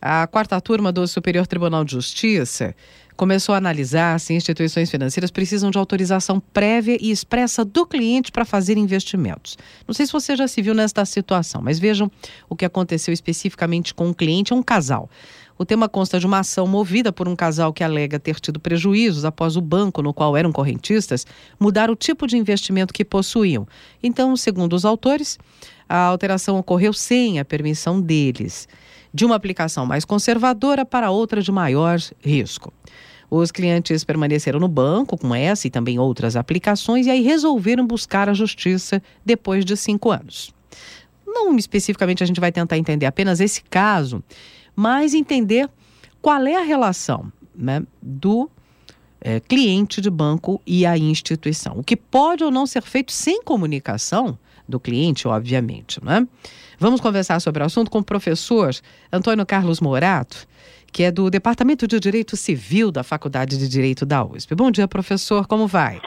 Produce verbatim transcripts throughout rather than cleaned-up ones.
A quarta turma do Superior Tribunal de Justiça começou a analisar se instituições financeiras precisam de autorização prévia e expressa do cliente para fazer investimentos. Não sei se você já se viu nesta situação, mas vejam o que aconteceu especificamente com um cliente, é um casal. O tema consta de uma ação movida por um casal que alega ter tido prejuízos após o banco no qual eram correntistas mudar o tipo de investimento que possuíam. Então, segundo os autores, a alteração ocorreu sem a permissão deles, de uma aplicação mais conservadora para outra de maior risco. Os clientes permaneceram no banco com essa e também outras aplicações e aí resolveram buscar a justiça depois de cinco anos. Não especificamente a gente vai tentar entender apenas esse caso, mas entender qual é a relação, né, do é, cliente de banco e a instituição. O que pode ou não ser feito sem comunicação do cliente, obviamente, né? Vamos conversar sobre o assunto com o professor Antônio Carlos Morato, que é do Departamento de Direito Civil da Faculdade de Direito da U S P. Bom dia, professor, como vai?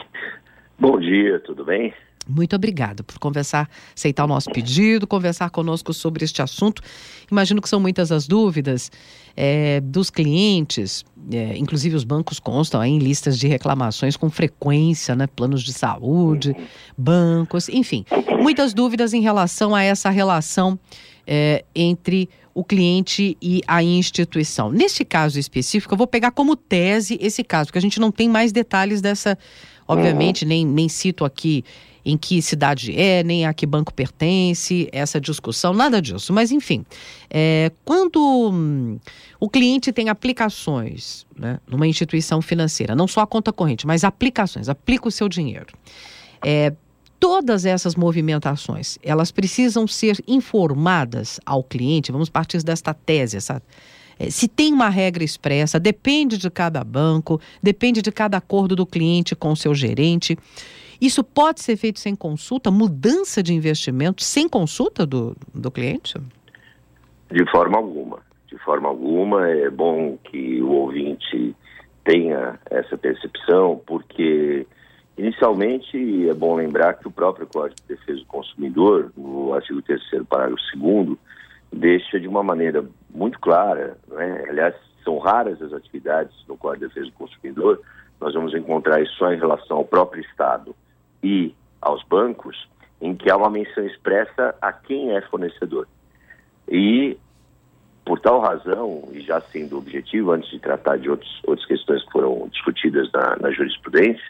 Bom dia, tudo bem? Muito obrigada por conversar, aceitar o nosso pedido, conversar conosco sobre este assunto. Imagino que são muitas as dúvidas é, dos clientes, é, inclusive os bancos constam aí em listas de reclamações com frequência, né? Planos de saúde, bancos, enfim. Muitas dúvidas em relação a essa relação é, entre o cliente e a instituição. Neste caso específico, eu vou pegar como tese esse caso, porque a gente não tem mais detalhes dessa, obviamente, nem, nem cito aqui em que cidade é, nem a que banco pertence, essa discussão, nada disso. Mas, enfim, é, quando hum, o cliente tem aplicações, né, numa instituição financeira, não só a conta corrente, mas aplicações, aplica o seu dinheiro. É, todas essas movimentações, elas precisam ser informadas ao cliente, vamos partir desta tese, essa, é, se tem uma regra expressa, depende de cada banco, depende de cada acordo do cliente com o seu gerente. Isso pode ser feito sem consulta? Mudança de investimento sem consulta do, do cliente? De forma alguma. De forma alguma. É bom que o ouvinte tenha essa percepção, porque inicialmente é bom lembrar que o próprio Código de Defesa do Consumidor, no artigo terceiro, parágrafo segundo, deixa de uma maneira muito clara, né? Aliás, são raras as atividades no Código de Defesa do Consumidor, nós vamos encontrar isso só em relação ao próprio Estado e aos bancos, em que há uma menção expressa a quem é fornecedor. E, por tal razão, e já sendo objetivo, antes de tratar de outros, outras questões que foram discutidas na, na jurisprudência,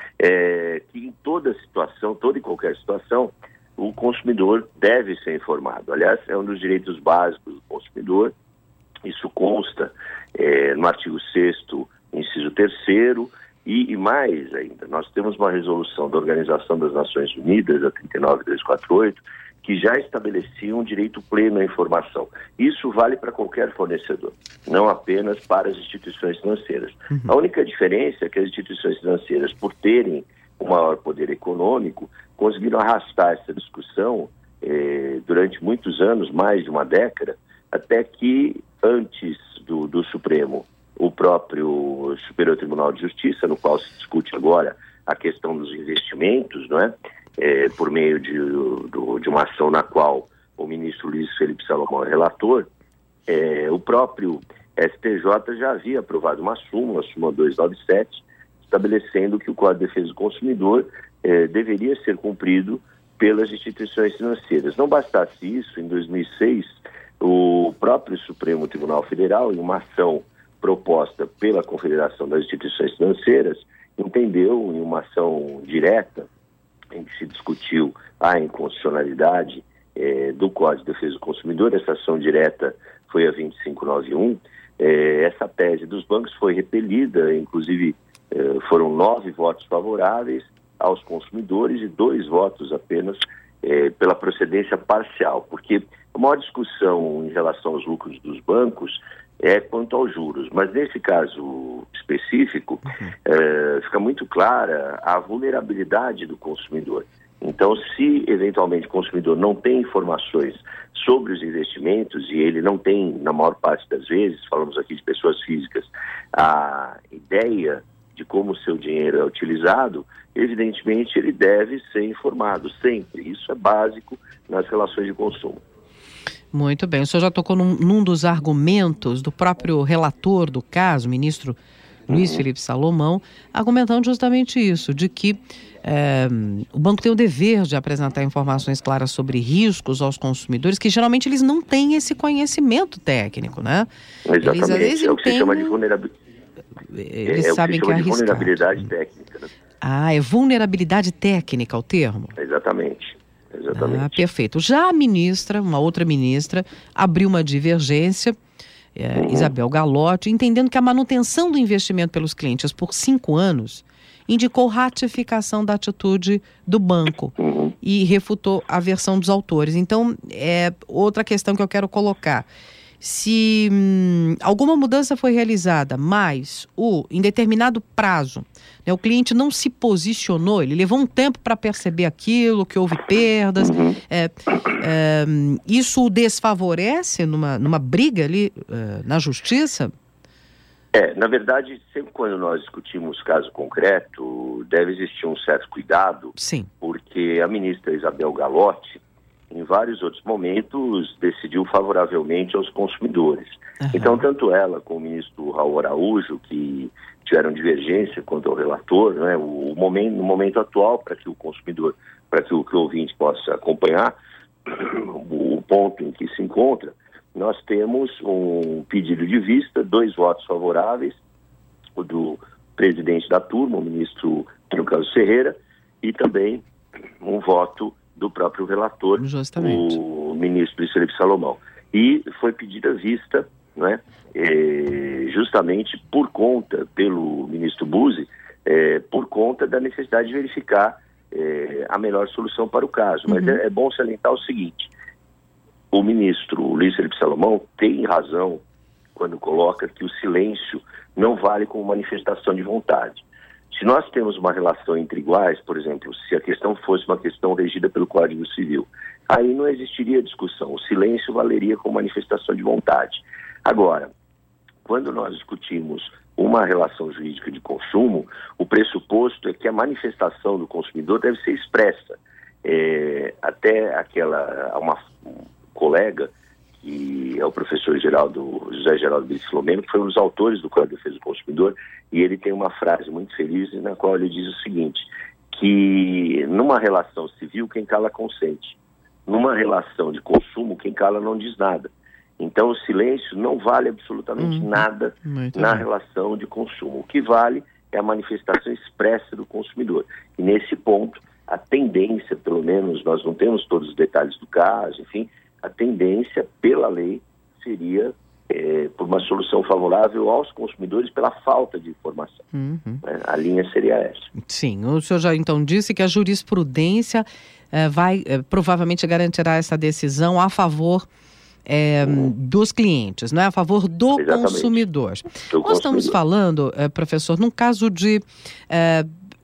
é que em toda situação, toda e qualquer situação, o consumidor deve ser informado. Aliás, é um dos direitos básicos do consumidor. Isso consta é, no artigo sexto, inciso terceiro, E, e mais ainda, nós temos uma resolução da Organização das Nações Unidas, a trinta e nove mil duzentos e quarenta e oito, que já estabelecia um direito pleno à informação. Isso vale para qualquer fornecedor, não apenas para as instituições financeiras. Uhum. A única diferença é que as instituições financeiras, por terem um maior poder econômico, conseguiram arrastar essa discussão eh, durante muitos anos, mais de uma década, até que antes do, do Supremo, o próprio Superior Tribunal de Justiça, no qual se discute agora a questão dos investimentos, não é? É, por meio de, do, de uma ação na qual o ministro Luiz Felipe Salomão é relator, é, o próprio S T J já havia aprovado uma súmula, a súmula duzentos e noventa e sete, estabelecendo que o Código de Defesa do Consumidor é, deveria ser cumprido pelas instituições financeiras. Não bastasse isso, em dois mil e seis, o próprio Supremo Tribunal Federal, em uma ação proposta pela Confederação das Instituições Financeiras, entendeu em uma ação direta, em que se discutiu a inconstitucionalidade eh, do Código de Defesa do Consumidor, essa ação direta foi a vinte e cinco mil novecentos e noventa e um, eh, essa tese dos bancos foi repelida, inclusive eh, foram nove votos favoráveis aos consumidores e dois votos apenas eh, pela procedência parcial, porque a maior discussão em relação aos lucros dos bancos é quanto aos juros, mas nesse caso específico uhum. é, fica muito clara a vulnerabilidade do consumidor. Então, se eventualmente o consumidor não tem informações sobre os investimentos e ele não tem, na maior parte das vezes, falamos aqui de pessoas físicas, a ideia de como o seu dinheiro é utilizado, evidentemente ele deve ser informado sempre. Isso é básico nas relações de consumo. Muito bem. O senhor já tocou num, num dos argumentos do próprio relator do caso, o ministro Luiz uhum. Felipe Salomão, argumentando justamente isso, de que é, o banco tem o dever de apresentar informações claras sobre riscos aos consumidores, que geralmente eles não têm esse conhecimento técnico, né? Exatamente, eles, às vezes, é o que se têm... chama de vulnerabilidade. Eles é, sabem é o que, que é de arriscado. vulnerabilidade técnica, né? Ah, é vulnerabilidade técnica o termo? Exatamente, exatamente. Ah, perfeito. Já a ministra, uma outra ministra, abriu uma divergência, é, uhum. Isabel Galotti, entendendo que a manutenção do investimento pelos clientes por cinco anos indicou ratificação da atitude do banco uhum. e refutou a versão dos autores. Então, é outra questão que eu quero colocar. Se hum, alguma mudança foi realizada, mas o, em determinado prazo, né, o cliente não se posicionou, ele levou um tempo para perceber aquilo, que houve perdas, uhum. é, é, isso o desfavorece numa, numa briga ali é, na justiça? É, na verdade, sempre quando nós discutimos caso concreto, deve existir um certo cuidado, Sim. porque a ministra Isabel Galotti, em vários outros momentos, decidiu favoravelmente aos consumidores. Uhum. Então, tanto ela como o ministro Raul Araújo, que tiveram divergência quanto ao relator, né, o, o momento, no momento atual, para que o consumidor, para que o, que o ouvinte possa acompanhar o, o ponto em que se encontra, nós temos um pedido de vista, dois votos favoráveis, o do presidente da turma, o ministro Antônio Carlos Ferreira, e também um voto do próprio relator, Justamente. o ministro Luiz Felipe Salomão. E foi pedida vista, né, é, justamente por conta, pelo ministro Buzzi, é, por conta da necessidade de verificar é, a melhor solução para o caso. Uhum. Mas é, é bom salientar o seguinte: o ministro Luiz Felipe Salomão tem razão quando coloca que o silêncio não vale como manifestação de vontade. Se nós temos uma relação entre iguais, por exemplo, se a questão fosse uma questão regida pelo Código Civil, aí não existiria discussão, o silêncio valeria como manifestação de vontade. Agora, quando nós discutimos uma relação jurídica de consumo, o pressuposto é que a manifestação do consumidor deve ser expressa. É, até aquela, uma um colega, que é o professor Geraldo, José Geraldo Brito Filomeno, que foi um dos autores do Código de Defesa do Consumidor, e ele tem uma frase muito feliz na qual ele diz o seguinte, que numa relação civil quem cala consente, numa relação de consumo quem cala não diz nada. Então o silêncio não vale absolutamente hum, nada na bem. relação de consumo. O que vale é a manifestação expressa do consumidor. E nesse ponto, a tendência, pelo menos nós não temos todos os detalhes do caso, enfim, a tendência pela lei seria é, por uma solução favorável aos consumidores pela falta de informação. Uhum. Né? A linha seria essa. Sim, o senhor já então disse que a jurisprudência é, vai, é, provavelmente garantirá essa decisão a favor é, uhum. dos clientes, não é? A favor do Exatamente. consumidor. Do Nós consumidor. estamos falando, é, professor, num caso de... É,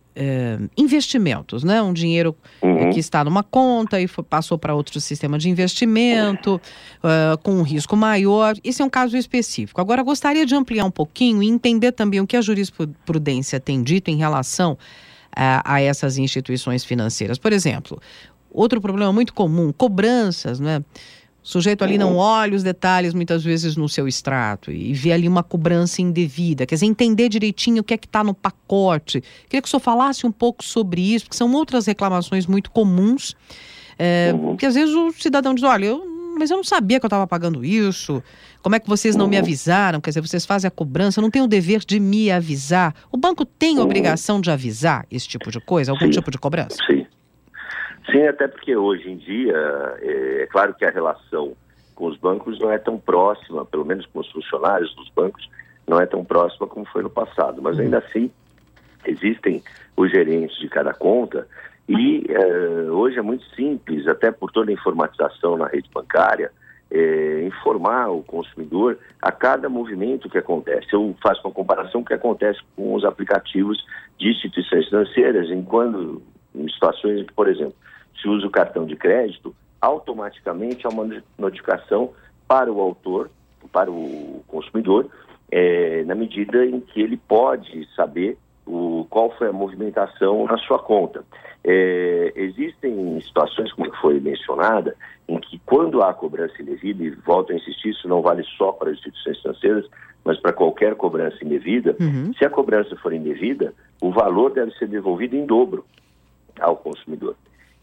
É, investimentos, né? Um dinheiro uhum. que está numa conta e foi, passou para outro sistema de investimento, uh, com um risco maior. Esse é um caso específico. Agora, gostaria de ampliar um pouquinho e entender também o que a jurisprudência tem dito em relação uh, a essas instituições financeiras. Por exemplo, outro problema muito comum, cobranças, né? O sujeito ali não olha os detalhes muitas vezes no seu extrato e vê ali uma cobrança indevida, quer dizer, entender direitinho o que é que está no pacote. Queria que o senhor falasse um pouco sobre isso, porque são outras reclamações muito comuns, é, uhum. que às vezes o cidadão diz, olha, eu, mas eu não sabia que eu estava pagando isso, como é que vocês não uhum. me avisaram? Quer dizer, vocês fazem a cobrança, eu não tenho o dever de me avisar. O banco tem uhum. obrigação de avisar esse tipo de coisa, algum Sim. tipo de cobrança? Sim. Sim, até porque hoje em dia, é, é claro que a relação com os bancos não é tão próxima, pelo menos com os funcionários dos bancos, não é tão próxima como foi no passado. Mas ainda assim, existem os gerentes de cada conta e é, hoje é muito simples, até por toda a informatização na rede bancária, é, informar o consumidor a cada movimento que acontece. Eu faço uma comparação com o que acontece com os aplicativos de instituições financeiras, em quando, em situações em que, por exemplo, se usa o cartão de crédito, automaticamente há uma notificação para o autor, para o consumidor, é, na medida em que ele pode saber o, qual foi a movimentação na sua conta. É, existem situações, como foi mencionada, em que quando há cobrança indevida, e volto a insistir, isso não vale só para as instituições financeiras, mas para qualquer cobrança indevida, uhum. se a cobrança for indevida, o valor deve ser devolvido em dobro ao consumidor.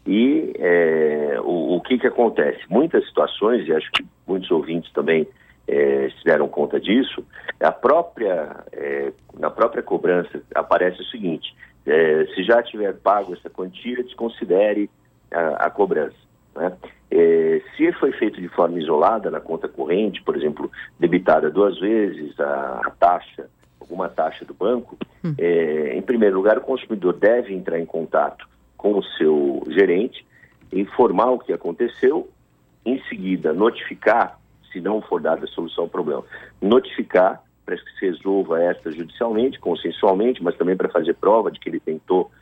E é, o, o que que acontece? Muitas situações, e acho que muitos ouvintes também é, se deram conta disso, a própria, é, na própria cobrança aparece o seguinte: é, se já tiver pago essa quantia, desconsidere a, a cobrança. Né? É, se foi feito de forma isolada na conta corrente, por exemplo, debitada duas vezes a, a taxa, alguma taxa do banco, hum. é, em primeiro lugar, o consumidor deve entrar em contato com o seu gerente, informar o que aconteceu, em seguida notificar, se não for dada a solução ao problema, notificar para que se resolva extrajudicialmente, consensualmente, mas também para fazer prova de que ele tentou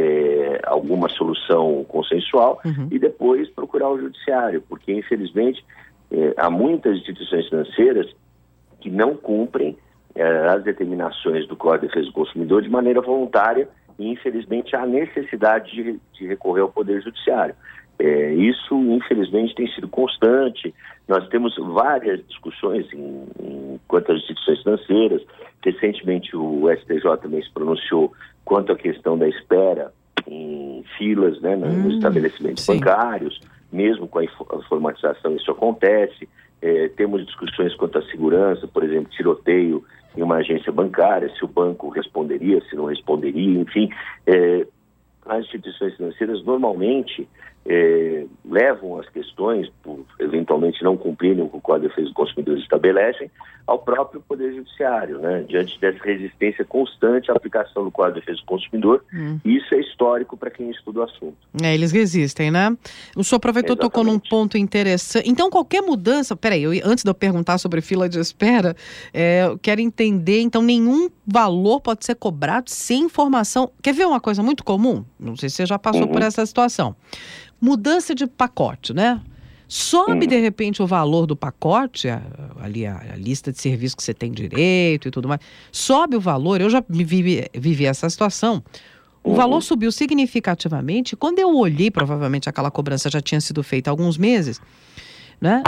é, alguma solução consensual, uhum. e depois procurar o judiciário, porque infelizmente é, há muitas instituições financeiras que não cumprem é, as determinações do Código de Defesa do Consumidor de maneira voluntária, e infelizmente há necessidade de, de recorrer ao Poder Judiciário. É, isso, infelizmente, tem sido constante. Nós temos várias discussões em, em quanto às instituições financeiras. Recentemente, o S T J também se pronunciou quanto à questão da espera em filas, né, nos hum, estabelecimentos sim. bancários. Mesmo com a informatização, isso acontece. É, temos discussões quanto à segurança, por exemplo, tiroteio em uma agência bancária, se o banco responderia, se não responderia, enfim. É, as instituições financeiras normalmente é, levam as questões, por eventualmente não cumprirem o que o Código de Defesa do Consumidor estabelecem, ao próprio Poder Judiciário, né? Diante dessa resistência constante à aplicação do Código de Defesa do Consumidor. Hum. Isso é histórico para quem estuda o assunto. É, eles resistem, né? O senhor aproveitou, Exatamente. Tocou num ponto interessante. Então, qualquer mudança... Peraí, eu, antes de eu perguntar sobre fila de espera, é, eu quero entender, então, nenhum valor pode ser cobrado sem informação. Quer ver uma coisa muito comum? Não sei se você já passou uhum. por essa situação. Mudança de pacote, né? Sobe, hum. de repente, o valor do pacote, a, ali a, a lista de serviços que você tem direito e tudo mais. Sobe o valor, eu já vivi, vivi essa situação. O uhum. valor subiu significativamente. Quando eu olhei, provavelmente aquela cobrança já tinha sido feita há alguns meses, né?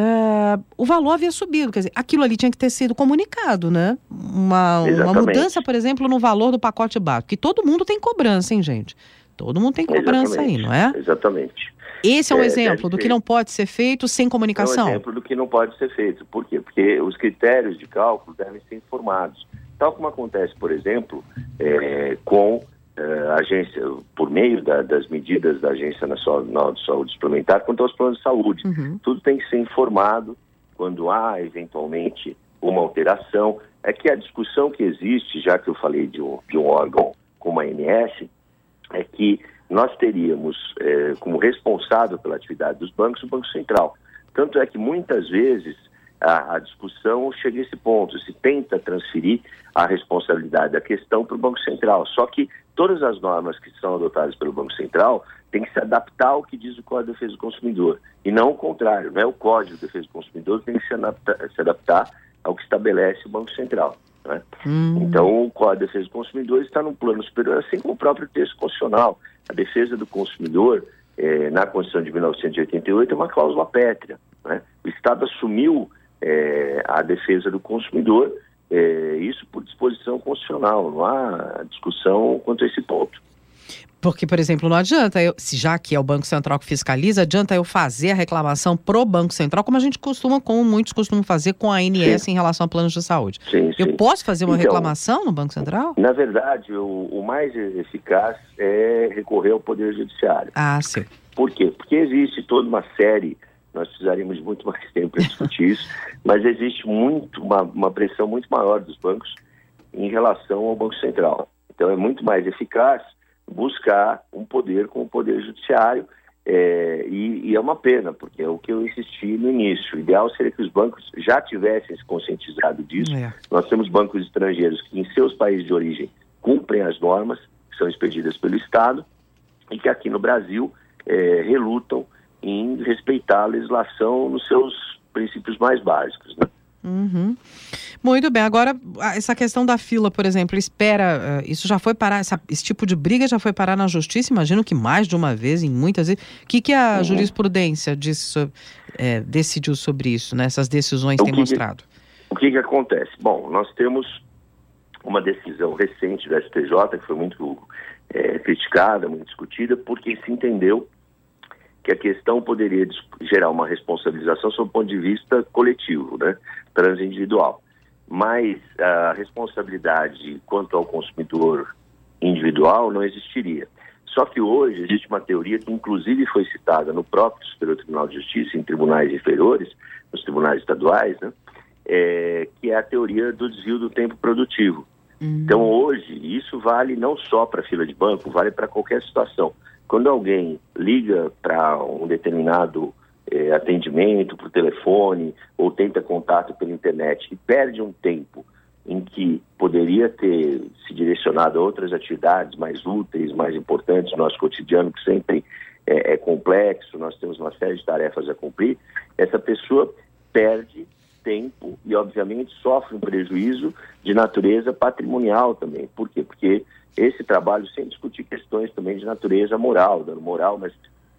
É, o valor havia subido. Quer dizer, aquilo ali tinha que ter sido comunicado, né? Uma, uma mudança, por exemplo, no valor do pacote básico. Que todo mundo tem cobrança, hein, gente? Todo mundo tem cobrança Exatamente. aí, não é? Exatamente. Esse é um é, exemplo do que não pode ser feito sem comunicação? É um exemplo do que não pode ser feito. Por quê? Porque os critérios de cálculo devem ser informados. Tal como acontece, por exemplo, é, com é, a agência, por meio da, das medidas da Agência Nacional de Saúde Suplementar, quanto aos planos de saúde. Uhum. Tudo tem que ser informado quando há, eventualmente, uma alteração. É que a discussão que existe, já que eu falei de um, de um órgão como a A N S, é que nós teríamos é, como responsável pela atividade dos bancos o Banco Central. Tanto é que muitas vezes a, a discussão chega a esse ponto, se tenta transferir a responsabilidade da questão para o Banco Central. Só que todas as normas que são adotadas pelo Banco Central têm que se adaptar ao que diz o Código de Defesa do Consumidor. E não o contrário, não é o Código de Defesa do Consumidor que tem que se adaptar, se adaptar ao que estabelece o Banco Central. Né? Hum. Então, o Código de Defesa do Consumidor está num plano superior, assim como o próprio texto constitucional. A defesa do consumidor, eh, na Constituição de mil novecentos e oitenta e oito, é uma cláusula pétrea. Né? O Estado assumiu eh, a defesa do consumidor, eh, isso por disposição constitucional. Não há discussão quanto a esse ponto. Porque, por exemplo, não adianta, eu, se já que é o Banco Central que fiscaliza, adianta eu fazer a reclamação pro Banco Central, como a gente costuma, como muitos costumam fazer com a A N S sim. em relação a planos de saúde. Sim, eu sim. posso fazer uma então, reclamação no Banco Central? Na verdade, o, o mais eficaz é recorrer ao Poder Judiciário. Ah, sim. Por quê? Porque existe toda uma série, nós precisaríamos de muito mais tempo para discutir isso, mas existe muito, uma, uma pressão muito maior dos bancos em relação ao Banco Central. Então, é muito mais eficaz buscar um poder com o Poder Judiciário, é, e, e é uma pena, porque é o que eu insisti no início. O ideal seria que os bancos já tivessem se conscientizado disso. É. Nós temos bancos estrangeiros que em seus países de origem cumprem as normas que são expedidas pelo Estado e que aqui no Brasil é, relutam em respeitar a legislação nos seus princípios mais básicos, né? Uhum. Muito bem, agora essa questão da fila, por exemplo, espera, isso já foi parar, essa, esse tipo de briga já foi parar na justiça, imagino que mais de uma vez, em muitas vezes. O que, que a uhum. jurisprudência disse, é, decidiu sobre isso, né? Essas decisões o têm que mostrado? Que, o que que acontece? Bom, nós temos uma decisão recente do S T J, que foi muito é, criticada, muito discutida, porque se entendeu que a questão poderia gerar uma responsabilização sob o ponto de vista coletivo, né, transindividual. Mas a responsabilidade quanto ao consumidor individual não existiria. Só que hoje existe uma teoria que inclusive foi citada no próprio Superior Tribunal de Justiça, em tribunais inferiores, nos tribunais estaduais, né, é, que é a teoria do desvio do tempo produtivo. Uhum. Então hoje isso vale não só para fila de banco, vale para qualquer situação. Quando alguém liga para um determinado eh, atendimento por telefone ou tenta contato pela internet e perde um tempo em que poderia ter se direcionado a outras atividades mais úteis, mais importantes no nosso cotidiano, que sempre é, é complexo, nós temos uma série de tarefas a cumprir, essa pessoa perde tempo e, obviamente, sofre um prejuízo de natureza patrimonial também. Por quê? Porque esse trabalho sem discutir questões também de natureza moral, dano moral, mas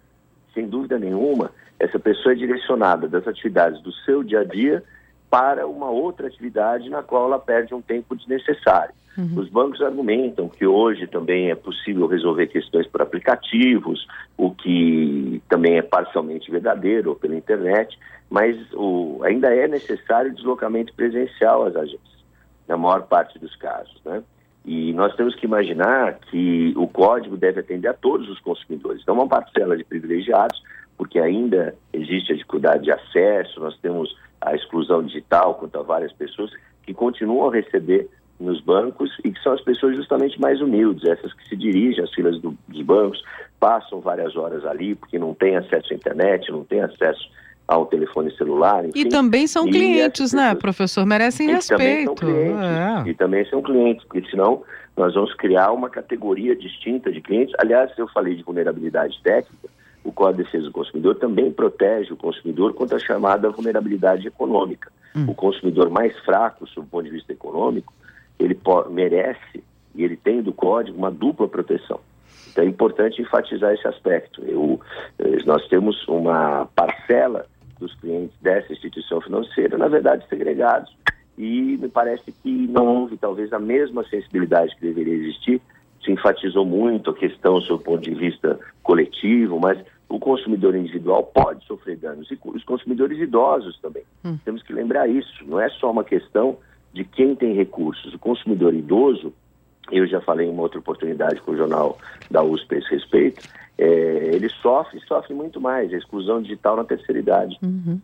sem dúvida nenhuma, essa pessoa é direcionada das atividades do seu dia a dia para uma outra atividade na qual ela perde um tempo desnecessário. Uhum. Os bancos argumentam que hoje também é possível resolver questões por aplicativos, o que também é parcialmente verdadeiro, ou pela internet, mas o, ainda é necessário deslocamento presencial às agências, na maior parte dos casos, né? E nós temos que imaginar que o código deve atender a todos os consumidores, não uma parcela de privilegiados, porque ainda existe a dificuldade de acesso, nós temos a exclusão digital quanto a várias pessoas que continuam a receber nos bancos e que são as pessoas justamente mais humildes, essas que se dirigem às filas do, dos bancos, passam várias horas ali porque não têm acesso à internet, não têm acesso ao telefone celular, enfim. E também são clientes, né, pessoas, professor? Merecem respeito. Também são clientes, é. E também são clientes, porque senão nós vamos criar uma categoria distinta de clientes. Aliás, eu falei de vulnerabilidade técnica, o Código de Defesa do Consumidor também protege o consumidor contra a chamada vulnerabilidade econômica. Hum. O consumidor mais fraco, sob o ponto de vista econômico, ele pode, merece, e ele tem do Código, uma dupla proteção. Então é importante enfatizar esse aspecto. Eu, nós temos uma parcela dos clientes dessa instituição financeira, na verdade, segregados. E me parece que não houve, talvez, a mesma sensibilidade que deveria existir. Se enfatizou muito a questão sob o ponto de vista coletivo, mas o consumidor individual pode sofrer danos. E os consumidores idosos também. Hum. Temos que lembrar isso. Não é só uma questão de quem tem recursos. O consumidor idoso, eu já falei em uma outra oportunidade com o jornal da U S P a esse respeito, é, ele sofre, sofre muito mais, a exclusão digital na terceira idade. Uhum.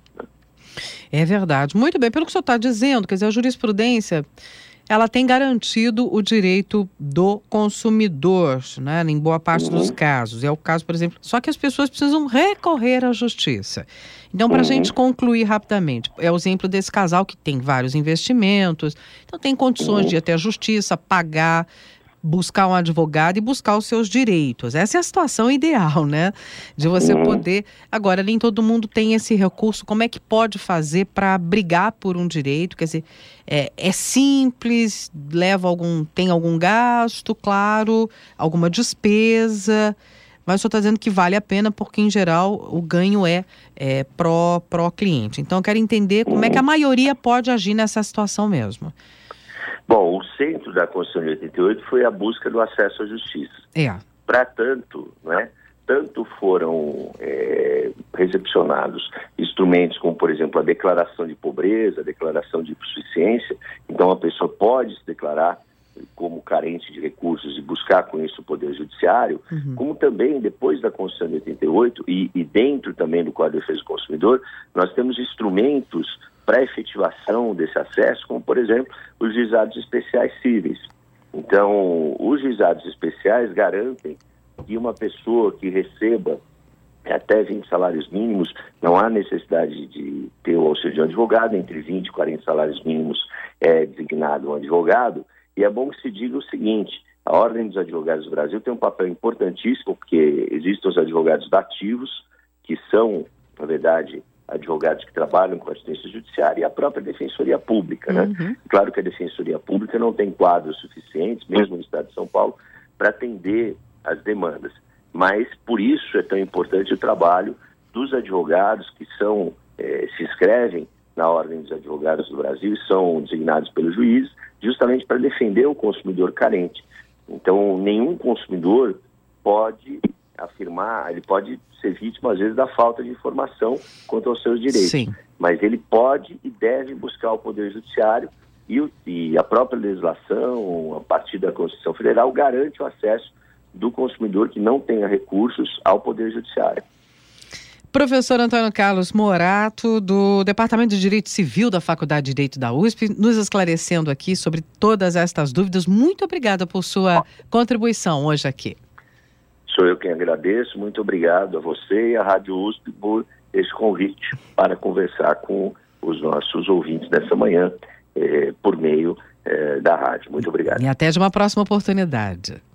É verdade. Muito bem, pelo que o senhor está dizendo, quer dizer, a jurisprudência, ela tem garantido o direito do consumidor, né, em boa parte uhum. dos casos. É o caso, por exemplo, só que as pessoas precisam recorrer à justiça. Então, para a uhum. gente concluir rapidamente, é o exemplo desse casal que tem vários investimentos, então tem condições uhum. de ir até a justiça, pagar, buscar um advogado e buscar os seus direitos. Essa é a situação ideal, né? De você uhum. poder... Agora, nem todo mundo tem esse recurso. Como é que pode fazer para brigar por um direito? Quer dizer, é, é simples, leva algum, tem algum gasto, claro, alguma despesa, mas o senhor está dizendo que vale a pena porque, em geral, o ganho é, é pró, pró cliente. Então, eu quero entender como é que a maioria pode agir nessa situação mesmo. Bom, o centro da Constituição de oitenta e oito foi a busca do acesso à justiça. É. Para tanto, né, tanto foram é, recepcionados instrumentos como, por exemplo, a declaração de pobreza, a declaração de insuficiência. Então, a pessoa pode se declarar como carente de recursos e buscar com isso o Poder Judiciário, uhum. como também, depois da Constituição de oitenta e oito e, e dentro também do Código de Defesa do Consumidor, nós temos instrumentos para efetivação desse acesso, como, por exemplo, os juizados especiais cíveis. Então, os juizados especiais garantem que uma pessoa que receba até vinte salários mínimos, não há necessidade de ter o auxílio de um advogado, entre vinte e quarenta salários mínimos é designado um advogado, e é bom que se diga o seguinte: a Ordem dos Advogados do Brasil tem um papel importantíssimo, porque existem os advogados dativos, que são, na verdade, advogados que trabalham com assistência judiciária e a própria Defensoria Pública, né? Uhum. Claro que a Defensoria Pública não tem quadros suficientes, mesmo no Estado de São Paulo, para atender as demandas. Mas, por isso, é tão importante o trabalho dos advogados que são, eh, se inscrevem na Ordem dos Advogados do Brasil e são designados pelo juiz, justamente para defender o consumidor carente. Então, nenhum consumidor pode afirmar, ele pode ser vítima, às vezes, da falta de informação quanto aos seus direitos. Sim. Mas ele pode e deve buscar o Poder Judiciário e, o, e a própria legislação, a partir da Constituição Federal, garante o acesso do consumidor que não tenha recursos ao Poder Judiciário. Professor Antônio Carlos Morato, do Departamento de Direito Civil da Faculdade de Direito da U S P, nos esclarecendo aqui sobre todas estas dúvidas. Muito obrigada por sua contribuição hoje aqui. Sou eu quem agradeço. Muito obrigado a você e à Rádio U S P por esse convite para conversar com os nossos ouvintes dessa manhã eh, por meio eh, da rádio. Muito obrigado. E até de uma próxima oportunidade.